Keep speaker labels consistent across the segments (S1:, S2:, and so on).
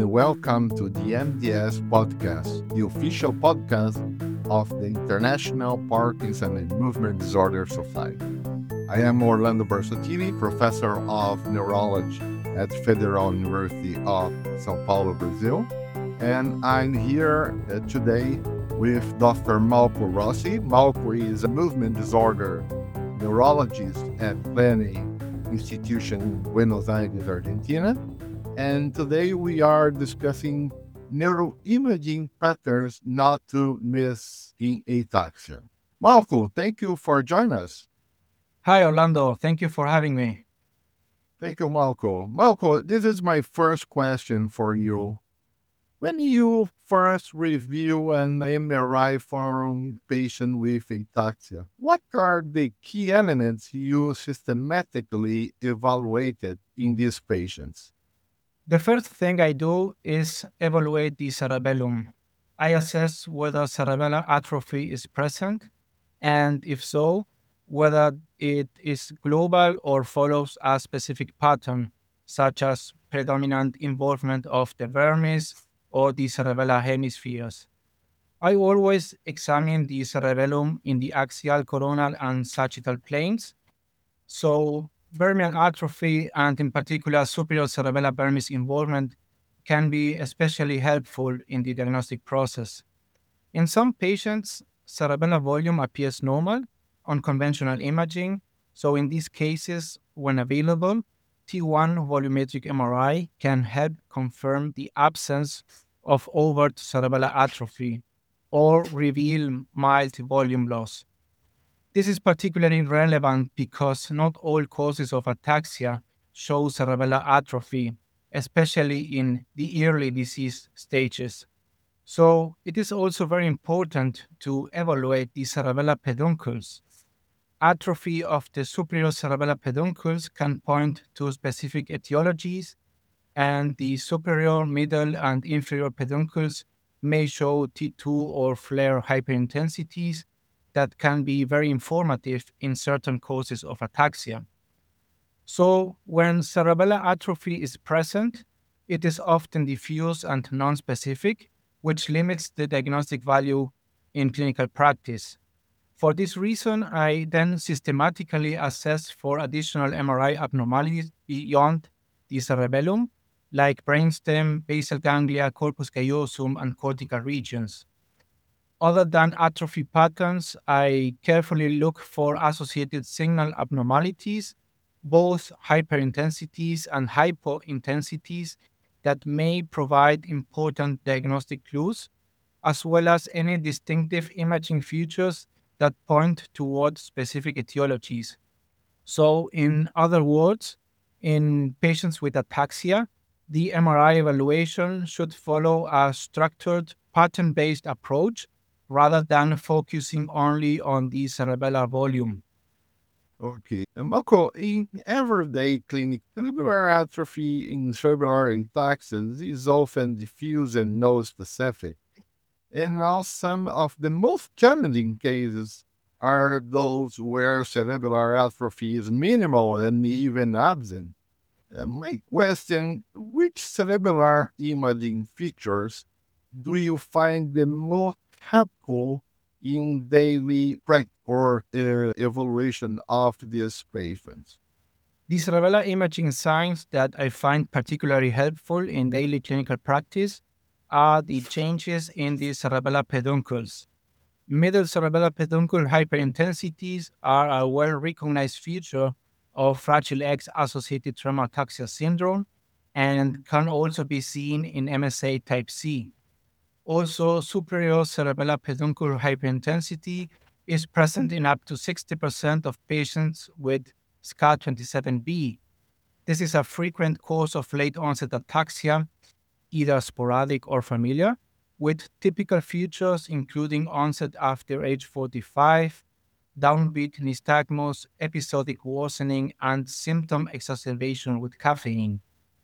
S1: and welcome to the MDS Podcast, the official podcast of the International Parkinson and Movement Disorder Society. I am Orlando Bersottini, professor of neurology at Federal University of São Paulo, Brazil, and I'm here today with Dr. Malco Rossi. Malco is a movement disorder neurologist at Planning Institution in Buenos Aires, Argentina. And today we are discussing neuroimaging patterns not to miss in ataxia. Malco, thank you for joining us.
S2: Hi, Orlando. Thank you for having me.
S1: Thank you, Malco. Malco, this is my first question for you. When you first review an MRI from a patient with ataxia, what are the key elements you systematically evaluated in these patients?
S2: The first thing I do is evaluate the cerebellum. I assess whether cerebellar atrophy is present, and if so, whether it is global or follows a specific pattern, such as predominant involvement of the vermis or the cerebellar hemispheres. I always examine the cerebellum in the axial, coronal, and sagittal planes. So, vermian atrophy and, in particular, superior cerebellar vermis involvement can be especially helpful in the diagnostic process. In some patients, cerebellar volume appears normal on conventional imaging. So, in these cases, when available, T1 volumetric MRI can help confirm the absence of overt cerebellar atrophy or reveal mild volume loss. This is particularly relevant because not all causes of ataxia show cerebellar atrophy, especially in the early disease stages. So, it is also very important to evaluate the cerebellar peduncles. Atrophy of the superior cerebellar peduncles can point to specific etiologies, and the superior, middle, and inferior peduncles may show T2 or flare hyperintensities that can be very informative in certain causes of ataxia. So, when cerebellar atrophy is present, it is often diffuse and nonspecific, which limits the diagnostic value in clinical practice. For this reason, I then systematically assess for additional MRI abnormalities beyond the cerebellum, like brainstem, basal ganglia, corpus callosum, and cortical regions. Other than atrophy patterns, I carefully look for associated signal abnormalities, both hyperintensities and hypointensities that may provide important diagnostic clues, as well as any distinctive imaging features that point toward specific etiologies. So, in other words, in patients with ataxia, the MRI evaluation should follow a structured, pattern based approach rather than focusing only on the cerebellar volume.
S1: Okay. And Marco, in everyday clinic, cerebral atrophy in cerebral ataxias is often diffuse and non-specific. And now some of the most challenging cases are those where cerebral atrophy is minimal and even absent. My question, which cerebral imaging features do you find the most helpful in daily practice or evaluation of these patients?
S2: The cerebellar imaging signs that I find particularly helpful in daily clinical practice are the changes in the cerebellar peduncles. Middle cerebellar peduncle hyperintensities are a well recognized feature of Fragile X associated tremor ataxia syndrome and can also be seen in MSA type C. Also, superior cerebellar peduncle hyperintensity is present in up to 60% of patients with SCA27B. This is a frequent cause of late onset ataxia, either sporadic or familiar, with typical features including onset after age 45, downbeat nystagmus, episodic worsening, and symptom exacerbation with caffeine.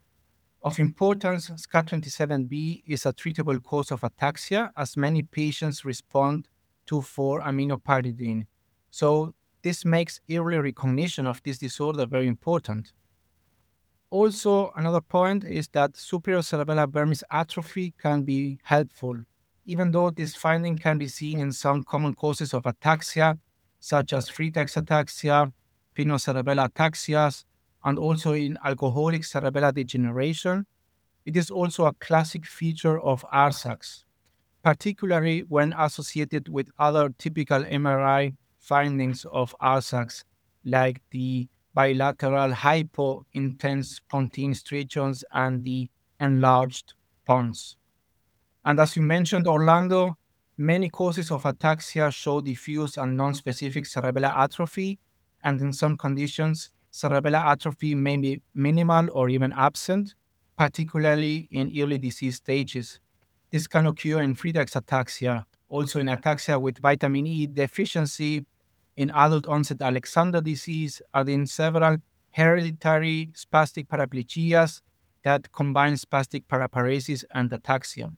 S2: Of importance, SCA27B is a treatable cause of ataxia as many patients respond to 4-aminopyridine. So, this makes early recognition of this disorder very important. Also, another point is that superior cerebellar vermis atrophy can be helpful, even though this finding can be seen in some common causes of ataxia, such as free-text ataxia, pinocerebellar ataxias, and also in alcoholic cerebellar degeneration. It is also a classic feature of RSACs, particularly when associated with other typical MRI findings of RSACs, like the bilateral hypo-intense pontine striations and the enlarged pons. And as you mentioned, Orlando, many causes of ataxia show diffuse and non-specific cerebellar atrophy, and in some conditions, cerebellar atrophy may be minimal or even absent, particularly in early disease stages. This can occur in Friedreich's ataxia, also in ataxia with vitamin E deficiency, in adult onset Alexander disease, and in several hereditary spastic paraplegias that combine spastic paraparesis and ataxia.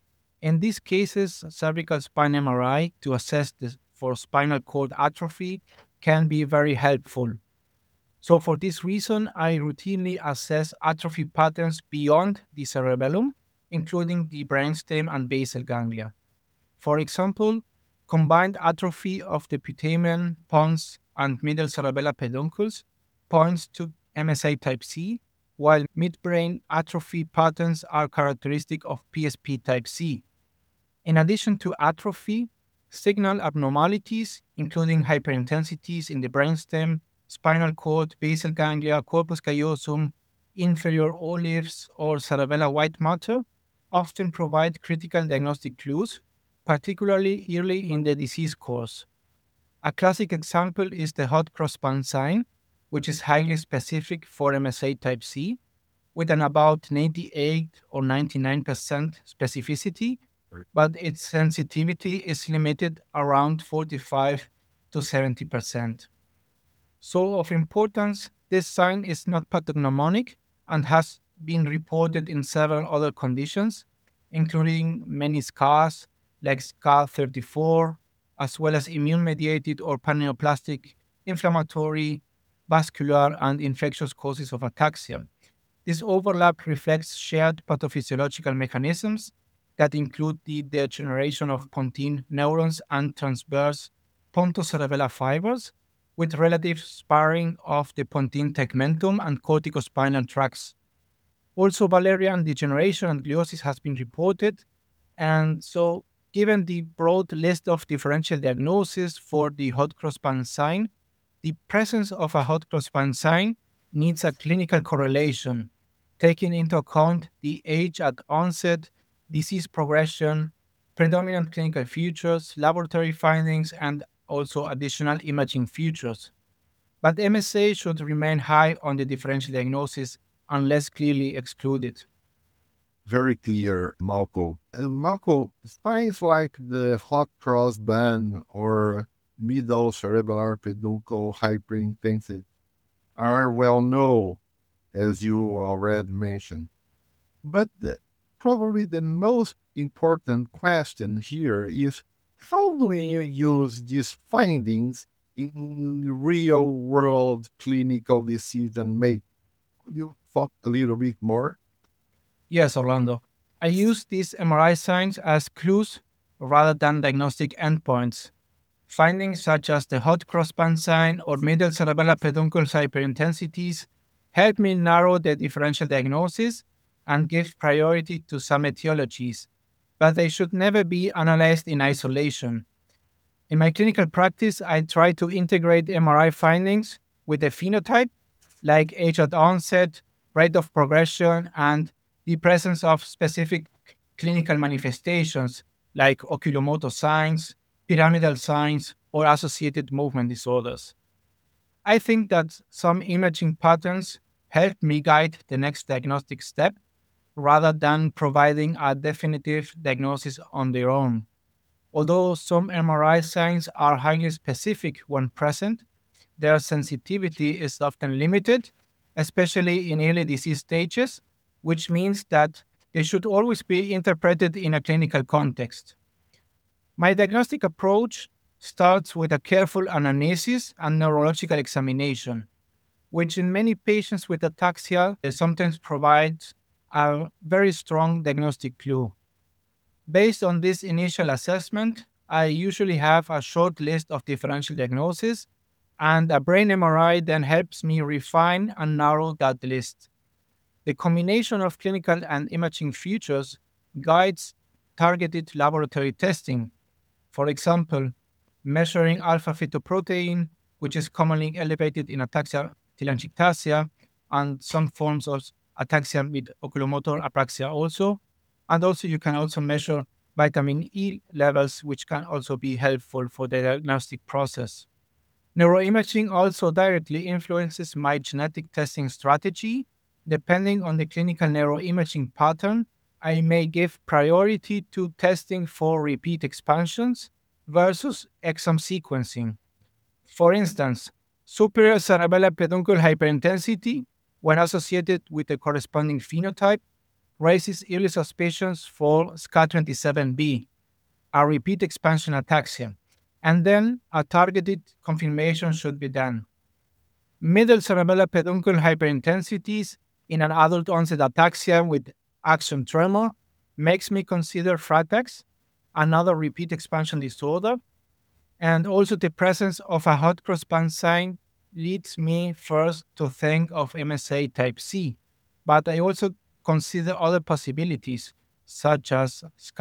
S2: In these cases, cervical spine MRI to assess for spinal cord atrophy can be very helpful. So, for this reason, I routinely assess atrophy patterns beyond the cerebellum, including the brainstem and basal ganglia. For example, combined atrophy of the putamen, pons, and middle cerebellar peduncles points to MSA type C, while midbrain atrophy patterns are characteristic of PSP type C. In addition to atrophy, signal abnormalities, including hyperintensities in the brainstem, spinal cord, basal ganglia, corpus callosum, inferior olives, or cerebellar white matter, often provide critical diagnostic clues, particularly early in the disease course. A classic example is the hot crossband sign, which is highly specific for MSA type C, with an about 98 or 99% specificity, but its sensitivity is limited around 45 to 70%. So, of importance, this sign is not pathognomonic and has been reported in several other conditions, including many scars like scar 34, as well as immune mediated or paraneoplastic inflammatory, vascular, and infectious causes of ataxia. This overlap reflects shared pathophysiological mechanisms that include the degeneration of pontine neurons and transverse pontocerebellar fibers, with relative sparring of the pontine tegmentum and corticospinal tracts. Also, Valerian degeneration and gliosis has been reported, and so given the broad list of differential diagnoses for the hot crossband sign, the presence of a hot crossband sign needs a clinical correlation, taking into account the age at onset, disease progression, predominant clinical features, laboratory findings, and also additional imaging features. But MSA should remain high on the differential diagnosis unless clearly excluded.
S1: Very clear, Malcolm. And Malcolm, signs like the hot cross band or middle cerebellar peduncle hyperintensity are well known, as you already mentioned. But probably the most important question here is how do you use these findings in real world clinical decision making? Could you talk a little bit more?
S2: Yes, Orlando. I use these MRI signs as clues rather than diagnostic endpoints. Findings such as the hot crossband sign or middle cerebellar peduncles hyperintensities help me narrow the differential diagnosis and give priority to some etiologies, but they should never be analyzed in isolation. In my clinical practice, I try to integrate MRI findings with the phenotype, like age at onset, rate of progression, and the presence of specific clinical manifestations like oculomotor signs, pyramidal signs, or associated movement disorders. I think that some imaging patterns help me guide the next diagnostic step rather than providing a definitive diagnosis on their own. Although some MRI signs are highly specific when present, their sensitivity is often limited, especially in early disease stages, which means that they should always be interpreted in a clinical context. My diagnostic approach starts with a careful anamnesis and neurological examination. which in many patients with ataxia sometimes provides a very strong diagnostic clue. Based on this initial assessment, I usually have a short list of differential diagnoses, and a brain MRI then helps me refine and narrow that list. The combination of clinical and imaging features guides targeted laboratory testing. For example, measuring alpha fetoprotein, which is commonly elevated in ataxia telangiectasia and some forms of ataxia with oculomotor apraxia also. And also you can also measure vitamin E levels, which can also be helpful for the diagnostic process. Neuroimaging also directly influences my genetic testing strategy. Depending on the clinical neuroimaging pattern, I may give priority to testing for repeat expansions versus exome sequencing. For instance, superior cerebellar peduncle hyperintensity, when associated with the corresponding phenotype, raises early suspicions for SCA27B, a repeat expansion ataxia, and then a targeted confirmation should be done. Middle cerebellar peduncle hyperintensities in an adult onset ataxia with axion tremor makes me consider Fratax, another repeat expansion disorder, and also the presence of a hot crossband sign leads me first to think of MSA type C, but I also consider other possibilities such as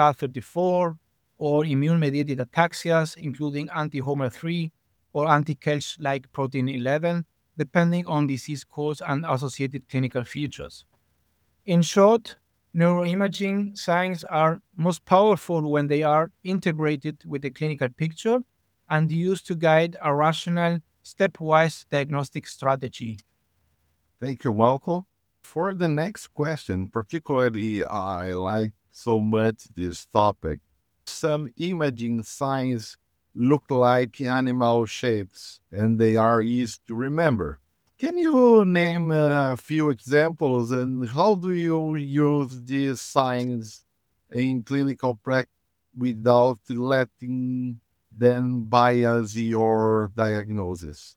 S2: SCA34 or immune-mediated ataxias, including anti-Homer3 or anti-Kelch like protein 11, depending on disease course and associated clinical features. In short, neuroimaging signs are most powerful when they are integrated with the clinical picture and used to guide a rational, stepwise diagnostic strategy.
S1: Thank you, Malcolm. For the next question, particularly, I like so much this topic. Some imaging signs look like animal shapes and they are easy to remember. Can you name a few examples and how do you use these signs in clinical practice without letting them bias your diagnosis?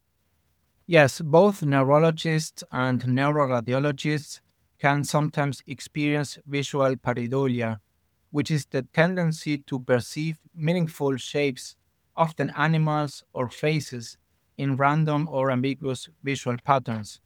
S2: Yes, both neurologists and neuroradiologists can sometimes experience visual pareidolia, which is the tendency to perceive meaningful shapes, often animals or faces, in random or ambiguous visual patterns.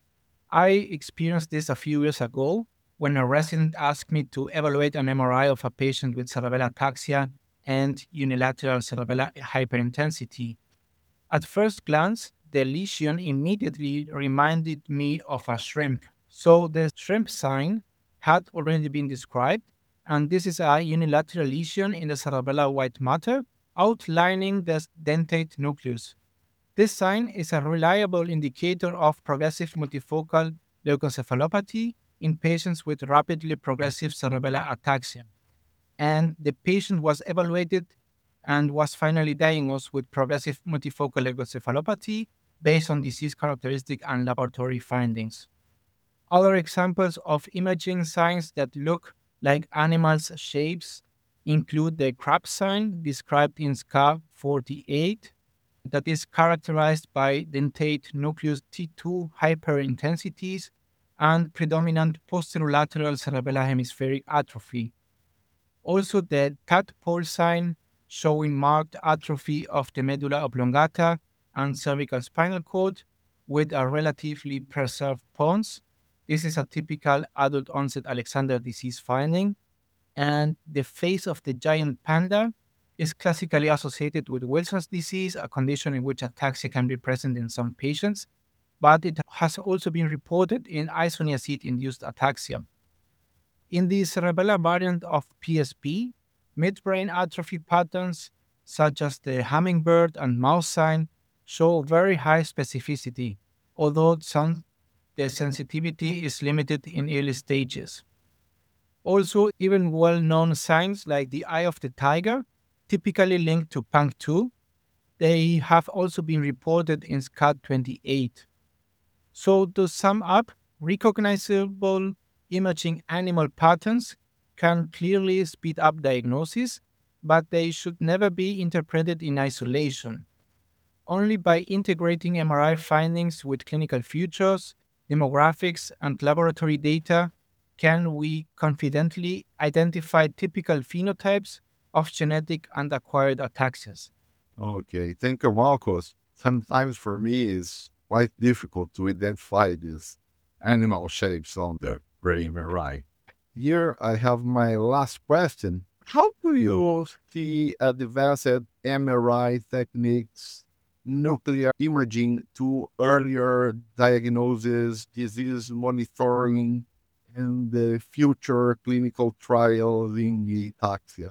S2: I experienced this a few years ago when a resident asked me to evaluate an MRI of a patient with cerebellar ataxia and unilateral cerebellar hyperintensity. At first glance, the lesion immediately reminded me of a shrimp. So the shrimp sign had already been described, and this is a unilateral lesion in the cerebellar white matter outlining the dentate nucleus. This sign is a reliable indicator of progressive multifocal leukoencephalopathy in patients with rapidly progressive cerebellar ataxia. And the patient was evaluated and was finally diagnosed with progressive multifocal leukoencephalopathy based on disease characteristic and laboratory findings. Other examples of imaging signs that look like animals' shapes include the crab sign described in SCA 48 that is characterized by dentate nucleus T2 hyperintensities and predominant posterolateral cerebellar hemispheric atrophy. Also, the tadpole sign showing marked atrophy of the medulla oblongata and cervical spinal cord with a relatively preserved pons. This is a typical adult onset Alexander disease finding. And the face of the giant panda is classically associated with Wilson's disease, a condition in which ataxia can be present in some patients, but it has also been reported in isoniazid-induced ataxia. In the cerebellar variant of PSP, midbrain atrophy patterns such as the hummingbird and mouse sign show very high specificity, although the sensitivity is limited in early stages. Also, even well-known signs like the eye of the tiger, typically linked to PANC2, they have also been reported in SCAD28. So to sum up, recognizable imaging animal patterns can clearly speed up diagnosis, but they should never be interpreted in isolation. Only by integrating MRI findings with clinical features, demographics, and laboratory data can we confidently identify typical phenotypes of genetic and acquired ataxias.
S1: Okay, thank you, Marcos. Sometimes for me it's quite difficult to identify these animal shapes on the brain MRI. Here I have my last question. How do you see advanced MRI techniques, nuclear imaging to earlier diagnosis, disease monitoring, and the future clinical trials in ataxia?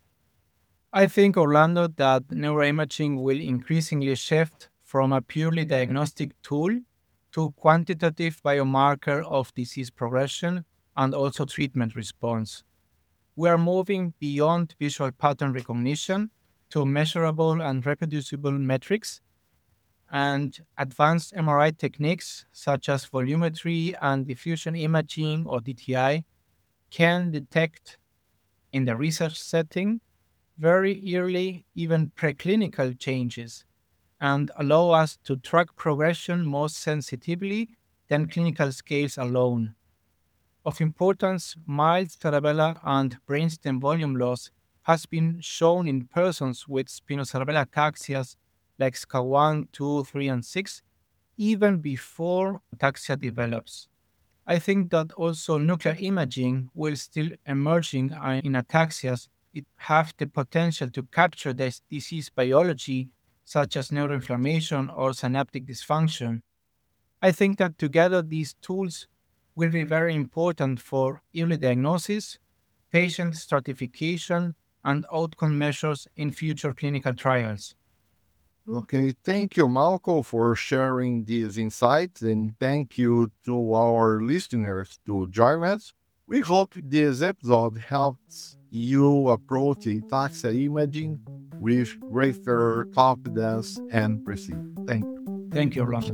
S2: I think, Orlando, that neuroimaging will increasingly shift from a purely diagnostic tool to quantitative biomarker of disease progression and also treatment response. We are moving beyond visual pattern recognition to measurable and reproducible metrics, and advanced MRI techniques such as volumetry and diffusion imaging or DTI can detect in the research setting very early, even preclinical changes, and allow us to track progression more sensitively than clinical scales alone. Of importance, mild cerebellar and brainstem volume loss has been shown in persons with spinocerebellar ataxias like SCA1, 2, 3, and 6, even before ataxia develops. I think that also nuclear imaging will still emerging in ataxias. It have the potential to capture this disease biology, such as neuroinflammation or synaptic dysfunction. I think that together these tools will be very important for early diagnosis, patient stratification, and outcome measures in future clinical trials.
S1: Okay, thank you, Malcolm, for sharing these insights, and thank you to our listeners to join us. We hope this episode helps you approach ataxia imaging with greater confidence and precision. Thank you.
S2: Thank you, Orlando.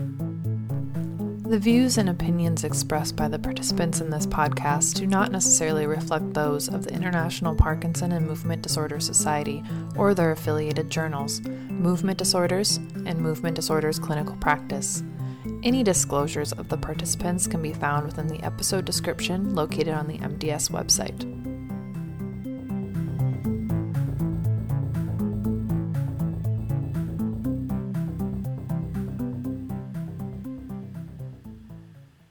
S3: The views and opinions expressed by the participants in this podcast do not necessarily reflect those of the International Parkinson and Movement Disorder Society or their affiliated journals, Movement Disorders and Movement Disorders Clinical Practice. Any disclosures of the participants can be found within the episode description located on the MDS website.